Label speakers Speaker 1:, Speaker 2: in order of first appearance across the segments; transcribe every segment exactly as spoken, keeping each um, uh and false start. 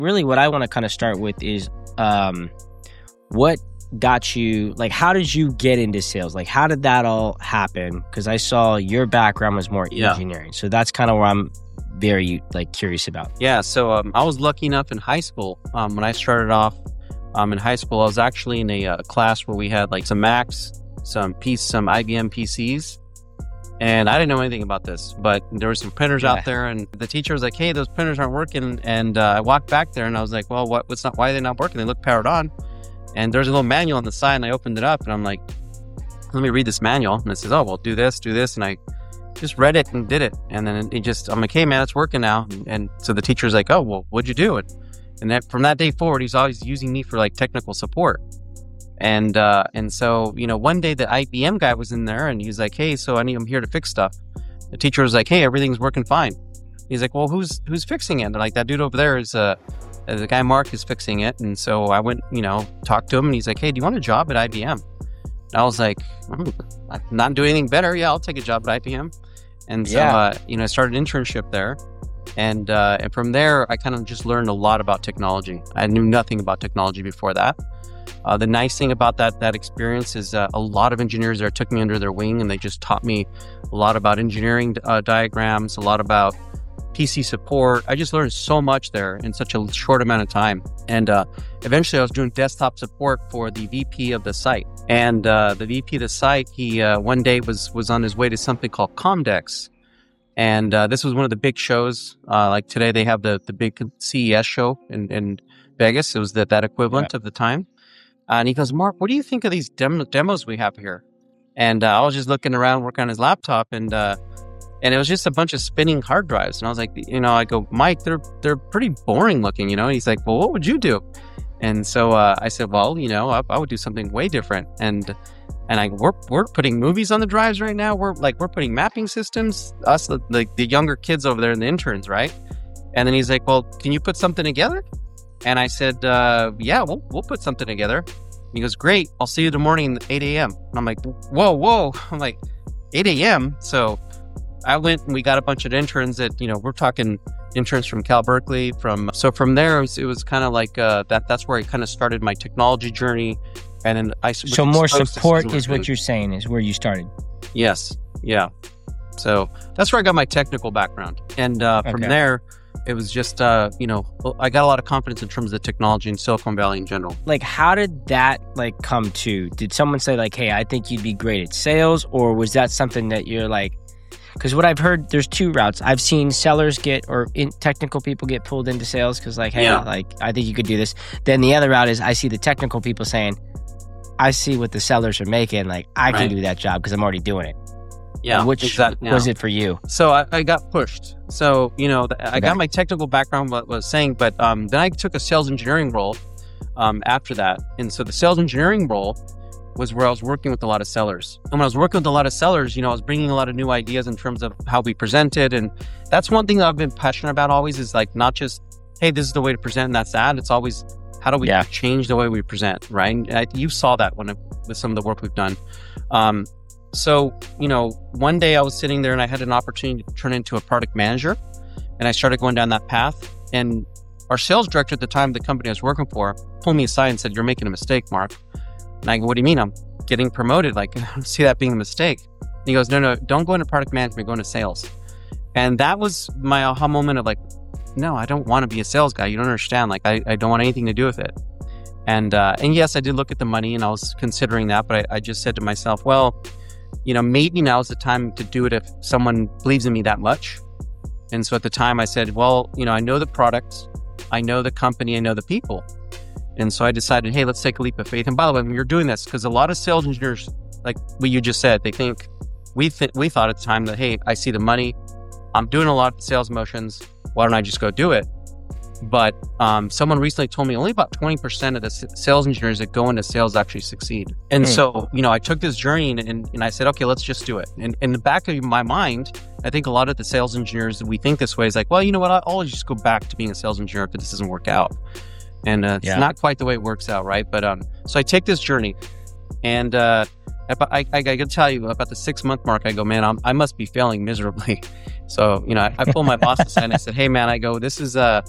Speaker 1: Really what I want to kind of start with is um, what got you, like, how did you get into sales? Like, how did that all happen? Because I saw your background was more
Speaker 2: Yeah.
Speaker 1: engineering. So that's kind of where I'm very, like, curious about.
Speaker 2: Yeah, so um, I was lucky enough in high school. Um, when I started off um, in high school, I was actually in a uh, class where we had like some Macs, some P- some I B M P Cs. And I didn't know anything about this, but there were some printers
Speaker 1: Yeah.
Speaker 2: out there, and the teacher was like, "Hey, those printers aren't working." And uh, I walked back there, and I was like, "Well, what? What's not? Why are they not working? They look powered on." And there's a little manual on the side, and I opened it up, and I'm like, "Let me read this manual." And it says, "Oh, well, do this, do this," and I just read it and did it. And then it just, I'm like, "Hey, man, it's working now." And, and so the teacher's like, "Oh, well, what'd you do?" And, and that, from that day forward, he's always using me for like technical support. And uh, and so, you know, one day the I B M guy was in there, and he's like, "Hey, so I need, I'm here to fix stuff." The teacher was like, "Hey, everything's working fine." He's like, "Well, who's who's fixing it?" And like, "That dude over there is uh, the guy Mark is fixing it." And so I went, you know, talked to him, and he's like, "Hey, do you want a job at I B M?" And I was like, "I'm not doing anything better. Yeah, I'll take a job at I B M." And so,
Speaker 1: Yeah.
Speaker 2: uh, you know, I started an internship there. And uh, and from there, I kind of just learned a lot about technology. I knew nothing about technology before that. Uh, the nice thing about that that experience is uh, a lot of engineers there took me under their wing, and they just taught me a lot about engineering uh, diagrams, a lot about P C support. I just learned so much there in such a short amount of time. And uh, eventually I was doing desktop support for the V P of the site. And uh, the V P of the site, he uh, one day was was on his way to something called Comdex. And uh, this was one of the big shows. Uh, like today they have the, the big C E S show in, in Vegas. It was that, that equivalent
Speaker 1: Yeah.
Speaker 2: of the time. Uh, and he goes, "Mark, what do you think of these dem- demos we have here?" And uh, I was just looking around, working on his laptop, and uh, and it was just a bunch of spinning hard drives. And I was like, you know, I go, "Mike, they're they're pretty boring looking, you know." And he's like, "Well, what would you do?" And so uh, I said, "Well, you know, I, I would do something way different." And and I we're we're putting movies on the drives right now. We're like we're putting mapping systems. Us, the, the the younger kids over there, and the interns, right? And then he's like, "Well, can you put something together?" And I said, uh, "Yeah, we'll we'll put something together." He goes, "Great, I'll see you in the morning at eight a.m. And I'm like, "Whoa, whoa!" I'm like, eight a.m. So I went and we got a bunch of interns that, you know, we're talking interns from Cal Berkeley. From so from there, it was, it was kind of like uh, that. That's where I kind of started my technology journey. And then I was
Speaker 1: So more
Speaker 2: exposed to
Speaker 1: support
Speaker 2: systems
Speaker 1: is what
Speaker 2: working.
Speaker 1: you're saying is where you started.
Speaker 2: Yes, yeah. So that's where I got my technical background, and uh, from
Speaker 1: Okay.
Speaker 2: there, it was just uh, you know, I got a lot of confidence in terms of technology in Silicon Valley in general.
Speaker 1: Like, how did that, like, come to? Did someone say, like, "Hey, I think you'd be great at sales," or was that something that you're like, because what I've heard, there's two routes. I've seen sellers get, or in, technical people get pulled into sales because, like, "Hey,
Speaker 2: Yeah.
Speaker 1: like, I think you could do this." Then the other route is I see the technical people saying, "I see what the sellers are making. Like, I can
Speaker 2: Right.
Speaker 1: do that job because I'm already doing it."
Speaker 2: Yeah,
Speaker 1: Which
Speaker 2: exactly.
Speaker 1: was it for you?
Speaker 2: So I, I got pushed. So, you know, th- I
Speaker 1: Okay.
Speaker 2: got my technical background, what was saying, but um, then I took a sales engineering role um, after that. And so the sales engineering role was where I was working with a lot of sellers. And when I was working with a lot of sellers, you know, I was bringing a lot of new ideas in terms of how we presented. And that's one thing that I've been passionate about always is like, not just, hey, this is the way to present and that's that. It's always, how do we
Speaker 1: Yeah.
Speaker 2: change the way we present, right? And I, you saw that when with some of the work we've done. Um, So, you know, one day I was sitting there and I had an opportunity to turn into a product manager, and I started going down that path. And our sales director at the time, the company I was working for, pulled me aside and said, "You're making a mistake, Mark." And I go, "What do you mean? I'm getting promoted. Like, I don't see that being a mistake." And he goes, "No, no, don't go into product management, go into sales." And that was my aha moment of like, no, I don't want to be a sales guy. You don't understand. Like, I, I don't want anything to do with it. And, uh, and yes, I did look at the money and I was considering that, but I, I just said to myself, well, you know, maybe now is the time to do it if someone believes in me that much. And so at the time I said, well, you know, I know the product, I know the company, I know the people. And so I decided, hey, let's take a leap of faith. And by the way, when you're doing this, because a lot of sales engineers, like what you just said, they think, we th- we thought at the time that, hey, I see the money, I'm doing a lot of sales motions, why don't I just go do it? But um, someone recently told me only about twenty percent of the s- sales engineers that go into sales actually succeed. And
Speaker 1: Mm.
Speaker 2: so, you know, I took this journey and, and, and I said, okay, let's just do it. And in the back of my mind, I think a lot of the sales engineers, we think this way is like, well, you know what, I'll always just go back to being a sales engineer if this doesn't work out. And uh, it's
Speaker 1: Yeah.
Speaker 2: not quite the way it works out, right? But um, so I take this journey and uh, I, I, I gotta tell you, about the six month mark, I go, man, I'm, I must be failing miserably. So, you know, I, I pulled my boss aside and I said, hey, man, I go, this is, uh,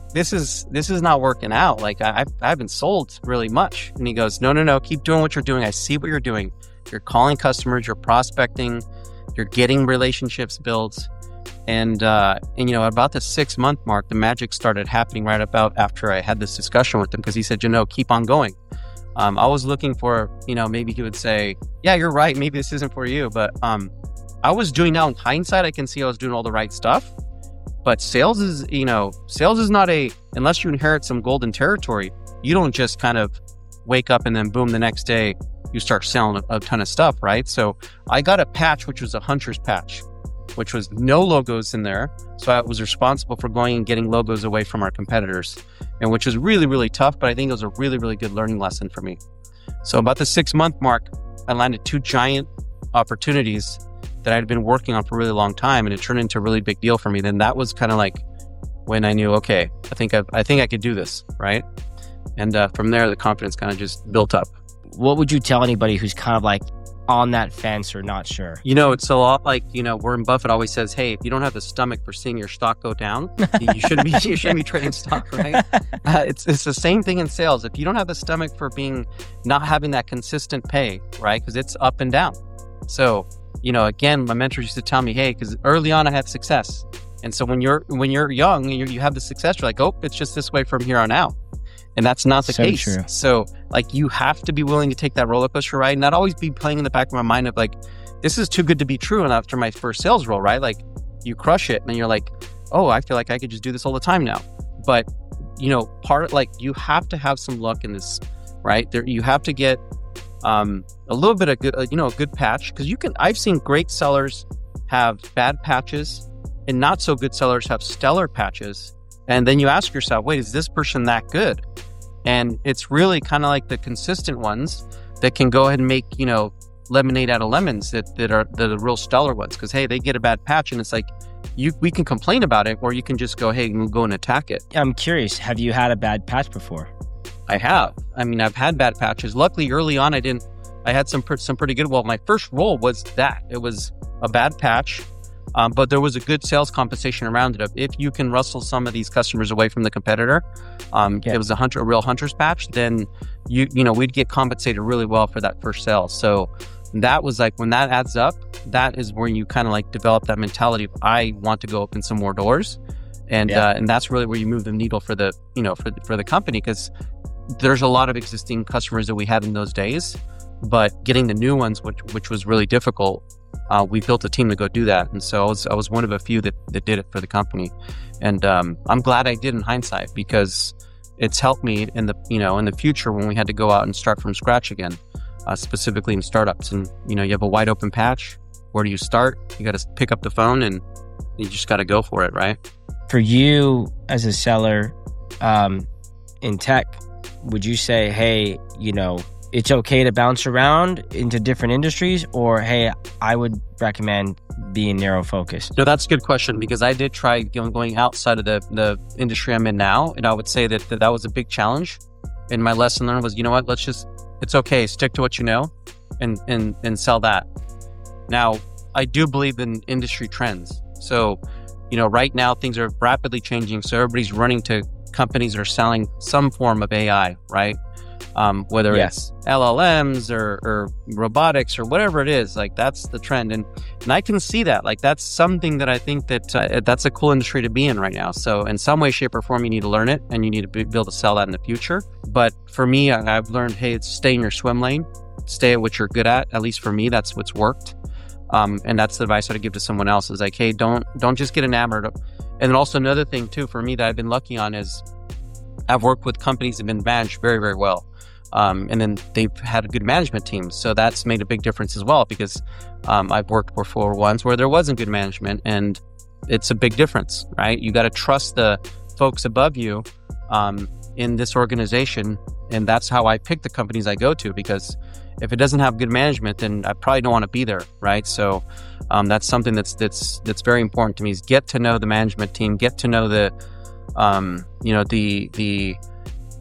Speaker 2: this is this is not working out. Like I, I haven't sold really much. And he goes, no, no, no, keep doing what you're doing. I see what you're doing. You're calling customers, you're prospecting, you're getting relationships built. And, uh, and, you know, about the six month mark, the magic started happening right about after I had this discussion with him, because he said, you know, keep on going. Um, I was looking for, you know, maybe he would say, yeah, you're right. Maybe this isn't for you. But um, I was doing now in hindsight, I can see I was doing all the right stuff. But sales is, you know, sales is not a, unless you inherit some golden territory, you don't just kind of wake up and then boom, the next day you start selling a, a ton of stuff, right? So I got a patch, which was a hunter's patch, which was no logos in there. So I was responsible for going and getting logos away from our competitors, and which was really, really tough, but I think it was a really, really good learning lesson for me. So about the six month mark, I landed two giant opportunities that I'd been working on for a really long time, and it turned into a really big deal for me. Then that was kind of like when I knew, okay, I think I, I think I could do this, right? And uh, from there, the confidence kind of just built up.
Speaker 1: What would you tell anybody who's kind of like on that fence or not sure?
Speaker 2: You know, it's a lot like, you know, Warren Buffett always says, hey, if you don't have the stomach for seeing your stock go down, you shouldn't be you shouldn't be trading stock, right? Uh, it's it's the same thing in sales. If you don't have the stomach for being not having that consistent pay, right? Because it's up and down. So, you know, again, my mentors used to tell me, hey, because early on I had success. And so when you're when you're young and you're, you have the success, you're like, oh, it's just this way from here on out. And that's not the
Speaker 1: so
Speaker 2: case.
Speaker 1: True.
Speaker 2: So like you have to be willing to take that roller coaster ride and not always be playing in the back of my mind of like, this is too good to be true. And after my first sales role, right? Like you crush it and then you're like, oh, I feel like I could just do this all the time now. But, you know, part of like, you have to have some luck in this, right? There, you have to get um, a little bit of good, uh, you know, a good patch. Cause you can, I've seen great sellers have bad patches and not so good sellers have stellar patches. And then you ask yourself, wait, is this person that good? And it's really kind of like the consistent ones that can go ahead and make, you know, lemonade out of lemons that, that are the real stellar ones. Because, hey, they get a bad patch and it's like, you we can complain about it or you can just go, hey, we'll go and attack it.
Speaker 1: I'm curious, have you had a bad patch before?
Speaker 2: I have. I mean, I've had bad patches. Luckily, early on, I didn't, I had some, some pretty good. Well, my first role was that. It was a bad patch. Um, but there was a good sales compensation around it. If you can rustle some of these customers away from the competitor, um, yeah. it was a hunter, a real hunter's patch, then you you know we'd get compensated really well for that first sale. So that was like when that adds up, that is where you kind of like develop that mentality of I want to go open some more doors, and yeah. uh, and that's really where you move the needle for the you know for the, for the company, because there's a lot of existing customers that we had in those days, but getting the new ones, which which was really difficult. Uh, we built a team to go do that. And so I was, I was one of a few that, that did it for the company. And um, I'm glad I did in hindsight, because it's helped me in the, you know, in the future when we had to go out and start from scratch again, uh, specifically in startups. And, you know, you have a wide open patch. Where do you start? You got to pick up the phone and you just got to go for it, right?
Speaker 1: For you as a seller um, in tech, would you say, hey, you know, it's okay to bounce around into different industries, or hey, I would recommend being narrow focused?
Speaker 2: No, that's a good question, because I did try going outside of the, the industry I'm in now. And I would say that, that that was a big challenge. And my lesson learned was, you know what, let's just, it's okay. Stick to what you know and, and, and sell that. Now, I do believe in industry trends. So, you know, right now things are rapidly changing. So everybody's running to companies that are selling some form of A I, right? Um, whether
Speaker 1: yes.
Speaker 2: it's L L Ms or, or robotics or whatever it is, like that's the trend. And, and I can see that, like, that's something that I think that uh, that's a cool industry to be in right now. So in some way, shape or form, you need to learn it and you need to be, be able to sell that in the future. But for me, I, I've learned, hey, it's stay in your swim lane, stay at what you're good at. At least for me, that's what's worked. Um, and that's the advice I'd give to someone else is like, hey, don't, don't just get enamored. And then also another thing too, for me that I've been lucky on is I've worked with companies that have been managed very, very well. Um, and then they've had a good management team. So that's made a big difference as well, because um, I've worked before ones where there wasn't good management, and it's a big difference, right? You got to trust the folks above you um, in this organization. And that's how I pick the companies I go to, because if it doesn't have good management, then I probably don't want to be there, right? So um, that's something that's that's that's very important to me, is get to know the management team, get to know the, um, you know, the the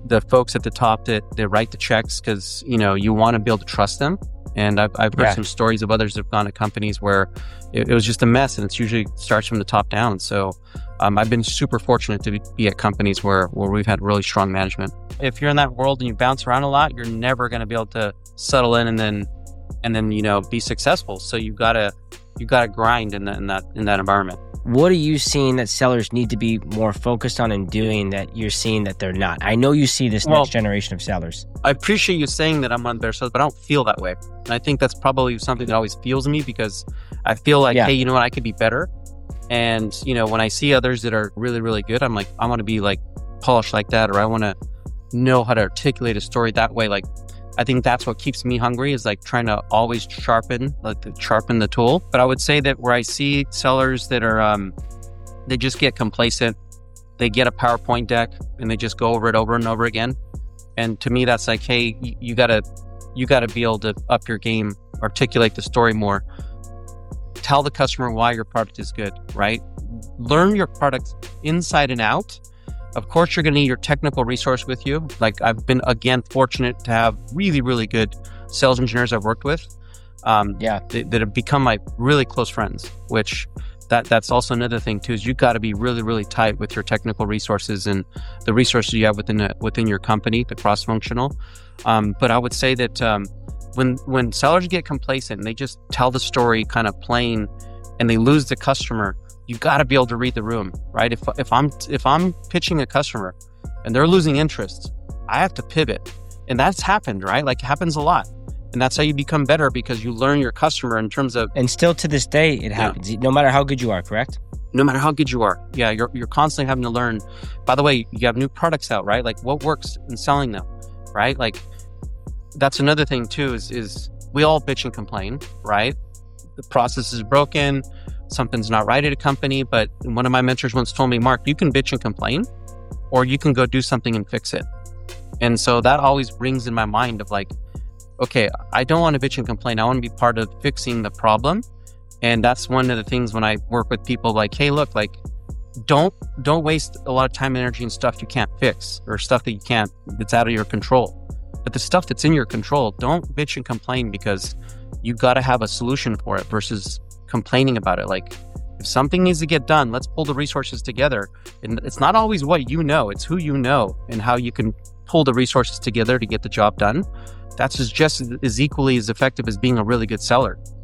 Speaker 2: the folks at the top that, that write the checks because, you know, you want to be able to trust them. And I've, I've heard
Speaker 1: Yeah.
Speaker 2: some stories of others that have gone to companies where it, it was just a mess, and it's usually starts from the top down. So um, I've been super fortunate to be at companies where, where we've had really strong management. If you're in that world and you bounce around a lot, you're never going to be able to settle in and then, and then, you know, be successful. So you gotta, you gotta grind in that, in that, in that environment.
Speaker 1: What are you seeing that sellers need to be more focused on and doing that you're seeing that they're not? I know you see this
Speaker 2: Well,
Speaker 1: next generation of sellers.
Speaker 2: I appreciate you saying that I'm on their side, but I don't feel that way. And I think that's probably something that always fuels me because I feel like,
Speaker 1: Yeah.
Speaker 2: hey, you know what, I could be better. And, you know, when I see others that are really, really good, I'm like, I want to be like polished like that, or I want to know how to articulate a story that way. Like, I think that's what keeps me hungry is like trying to always sharpen, like to sharpen the tool. But I would say that where I see sellers that are, um, they just get complacent, they get a PowerPoint deck and they just go over it over and over again. And to me, that's like, hey, you, you gotta, you gotta be able to up your game, articulate the story more, tell the customer why your product is good, right? Learn your product inside and out. Of course, you're going to need your technical resource with you. Like I've been, again, fortunate to have really, really good sales engineers I've worked with um,
Speaker 1: Yeah.
Speaker 2: that, that have become my really close friends, which that that's also another thing too, is you got to be really, really tight with your technical resources and the resources you have within a, within your company, the cross-functional. Um, but I would say that um, when when sellers get complacent and they just tell the story kind of plain and they lose the customer, you got to be able to read the room, right? If if I'm if I'm pitching a customer and they're losing interest, I have to pivot, and that's happened, right? Like it happens a lot, and that's how you become better because you learn your customer in terms of
Speaker 1: And still to this day, it happens, no matter how good you are, correct?
Speaker 2: no matter how good you are. Yeah, you're you're constantly having to learn. By the way, you have new products out, right? Like what works in selling them, right? Like that's another thing too. Is is we all bitch and complain, right? The process is broken. Something's not right at a company, but one of my mentors once told me, Mark, you can bitch and complain, or you can go do something and fix it. And so that always rings in my mind of like, okay, I don't want to bitch and complain. I want to be part of fixing the problem. And that's one of the things when I work with people like, hey, look, like, don't, don't waste a lot of time and energy and stuff you can't fix or stuff that you can't, that's out of your control. But the stuff that's in your control, don't bitch and complain because you got to have a solution for it versus complaining about it. Like if something needs to get done, let's pull the resources together. And it's not always what you know, it's who you know and how you can pull the resources together to get the job done. That's just as equally as effective as being a really good seller.